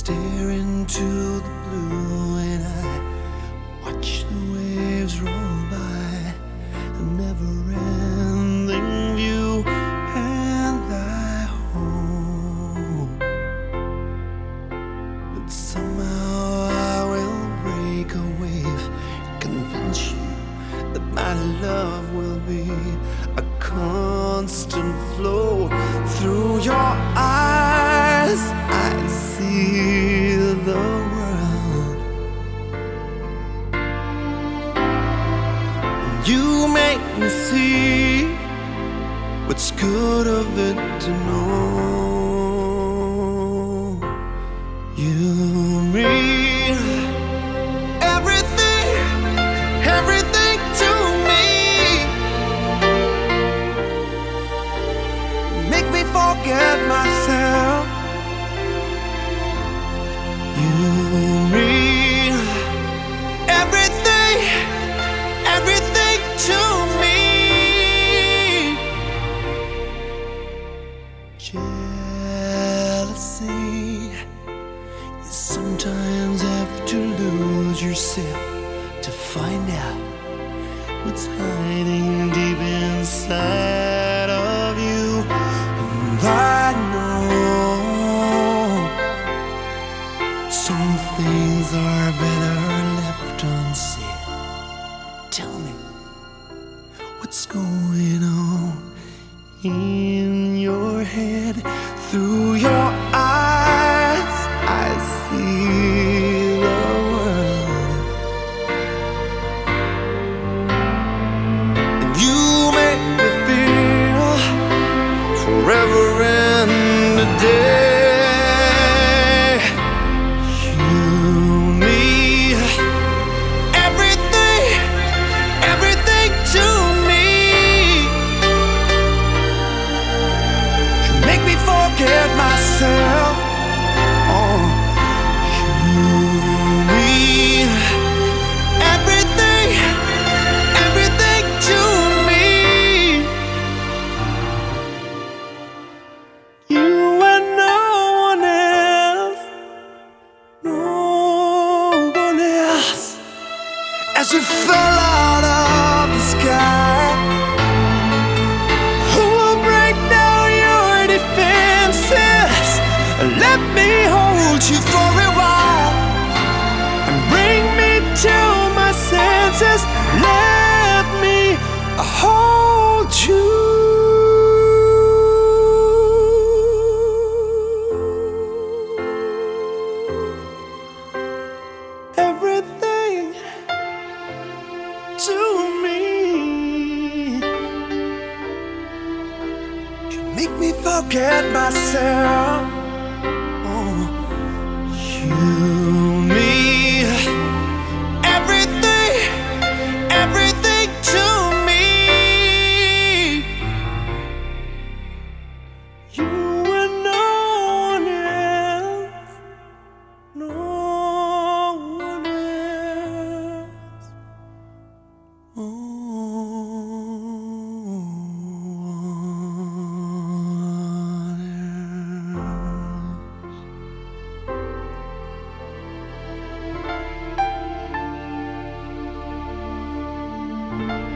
stare into the blue and I watch the waves roll by, a never-ending view, and I hope that somehow I will break a wave, convince you that my love will be a constant flow. Through your eyes I see the world. You make me see what's good of it to know. You mean everything, everything to me. Make me forget myself. You mean everything, everything to me. Jealousy, you sometimes have to lose yourself to find out what's hiding deep inside of you. And I know some things are better left unsaid. Tell me, what's going on in your head? Through your eyes I see the world, and you make me feel forever and a day. You mean everything, everything to me. You make me forget myself. Oh, you mean everything, everything to me. You and no one else, no one else. As you fell out of the sky, who will break down your defenses? Let me hold you for a while and bring me to my senses. Let me hold you. Everything to me. You make me forget myself. Oh, you mean everything, everything to me. You and no one else, no one else. Oh.